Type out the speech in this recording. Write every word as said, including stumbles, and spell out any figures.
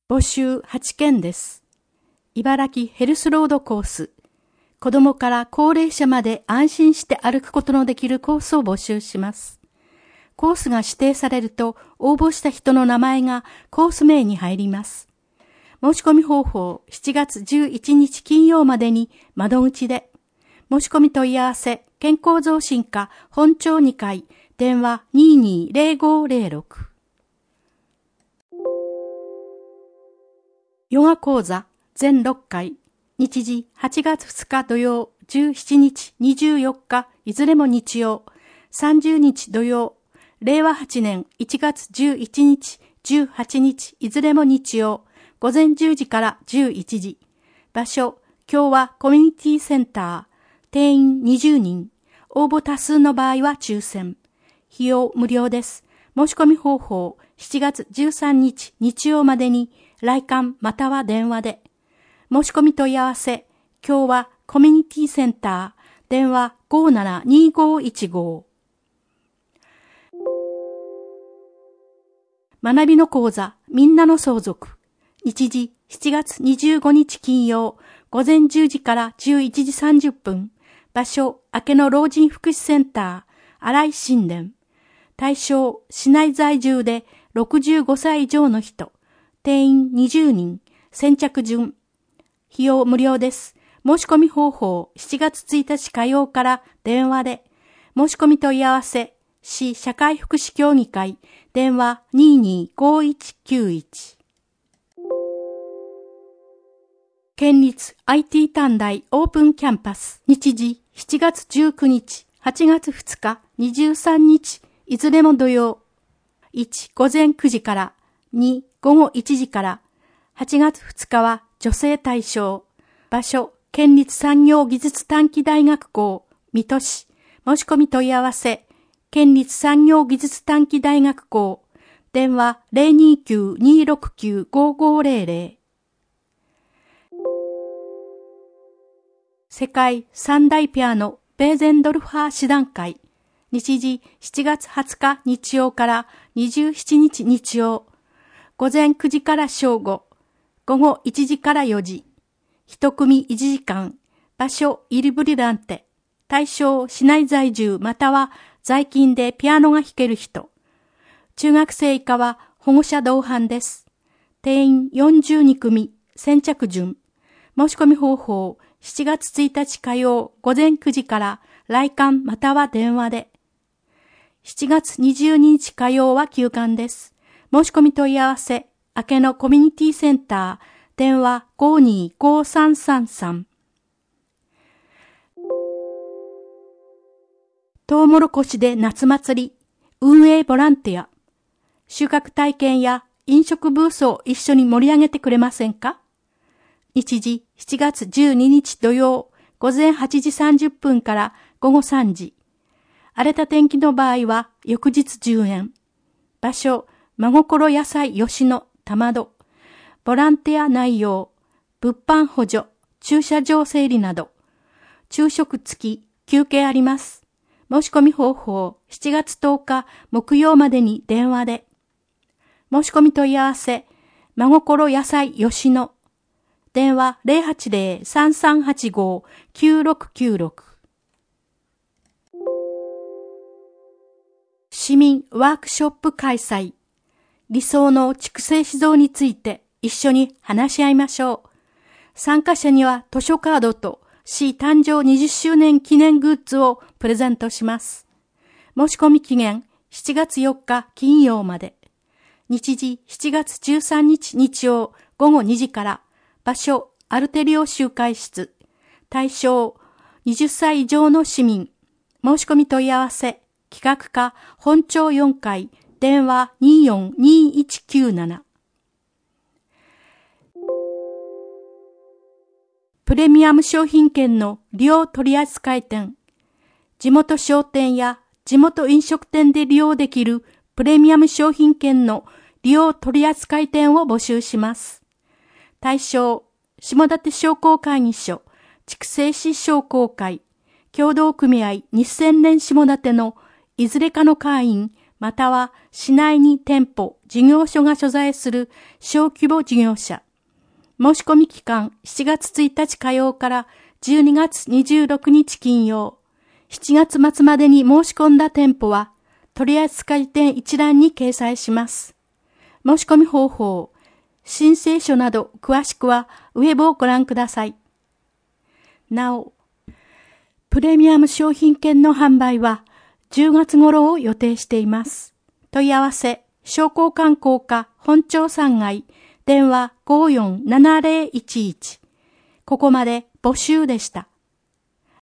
募集はちけんです。茨城ヘルスロードコース。子供から高齢者まで安心して歩くことのできるコースを募集します。コースが指定されると応募した人の名前がコース名に入ります。申し込み方法しちがつじゅういちにち金曜までに窓口で。申し込み問い合わせ健康増進課本町にかい電話 にーにーぜろごぜろろく。ヨガ講座全ろっかい。日時はちがつふつか土曜、じゅうしちにち、にじゅうよっか、いずれも日曜、さんじゅうにち土曜、れいわはちねんいちがつじゅういちにち、じゅうはちにち、いずれも日曜、午前じゅうじからじゅういちじ。場所、今日はコミュニティセンター、定員にじゅうにん、応募多数の場合は抽選。費用無料です。申し込み方法、しちがつじゅうさんにち日曜までに、来館または電話で。申し込み問い合わせ、今日はコミュニティセンター、電話 ごーななにーごーいちご。学びの講座、みんなの相続。日時しちがつにじゅうごにち金曜、午前じゅうじからじゅういちじさんじゅっぷん。場所、明けの老人福祉センター、新井新田。対象、市内在住でろくじゅうごさい以上の人。定員にじゅうにん。先着順。費用無料です。申し込み方法、しちがつついたち火曜から電話で。申し込み問い合わせ、市社会福祉協議会、電話 にーにーごーいちきゅういち。県立 アイティー 短大オープンキャンパス。日時しちがつじゅうくにち、はちがつふつか、にじゅうさんにち、いずれも土曜。いち、午前くじから。に、午後いちじから。はちがつふつかは女性対象。場所、県立産業技術短期大学校、水戸市。申し込み問い合わせ、県立産業技術短期大学校。電話 ぜろにーきゅう にーろくきゅう ごーごーぜろぜろ。世界三大ピアノベーゼンドルファー師団会。日時しちがつはつか日曜からにじゅうしちにち日曜。午前くじから正午。午後いちじからよじ。一組いちじかん。場所、イルブリランテ。対象、市内在住または在勤でピアノが弾ける人。中学生以下は保護者同伴です。定員よんじゅうにくみ。先着順。申し込み方法、しちがつついたち火曜午前くじから来館または電話で。しちがつにじゅうににち火曜は休館です。申し込み問い合わせ、明けのコミュニティセンター、電話 ごーにーごーさんさんさん。トウモロコシで夏祭り、運営ボランティア。収穫体験や飲食ブースを一緒に盛り上げてくれませんか？日時しちがつじゅうににち土曜、午前はちじさんじゅっぷんから午後さんじ。荒れた天気の場合は翌日じゅうえん。場所、真心野菜吉野玉戸。ボランティア内容、物販補助、駐車場整理など。昼食付き、休憩あります。申し込み方法、しちがつとおか木曜までに電話で。申し込み問い合わせ、真心野菜吉野。電話 ぜろはちぜろ さんさんはちご きゅうろくきゅうろく。市民ワークショップ開催。理想の畜生指導について一緒に話し合いましょう。参加者には図書カードと市誕生にじゅっしゅうねん記念グッズをプレゼントします。申し込み期限しちがつよっか金曜まで。日時しちがつじゅうさんにち日曜午後にじから。場所、アルテリオ集会室。対象、はたち以上の市民。申し込み問い合わせ、企画課、本町よんかい、電話 にーよんにーいちきゅうなな。プレミアム商品券の利用取扱店。地元商店や地元飲食店で利用できるプレミアム商品券の利用取扱店を募集します。対象、下館商工会議所、筑西市商工会、協同組合日鮮連下館のいずれかの会員、 または市内に店舗、事業所が所在する小規模事業者。申し込み期間しちがつついたち火曜からじゅうにがつにじゅうろくにち金曜。しちがつ末までに申し込んだ店舗は取扱店一覧に掲載します。申し込み方法、申請書など詳しくはウェブをご覧ください。なお、プレミアム商品券の販売はじゅうがつ頃を予定しています。問い合わせ、商工観光課本町さんがい、電話 ごーよんななぜろいちいち。ここまで募集でした。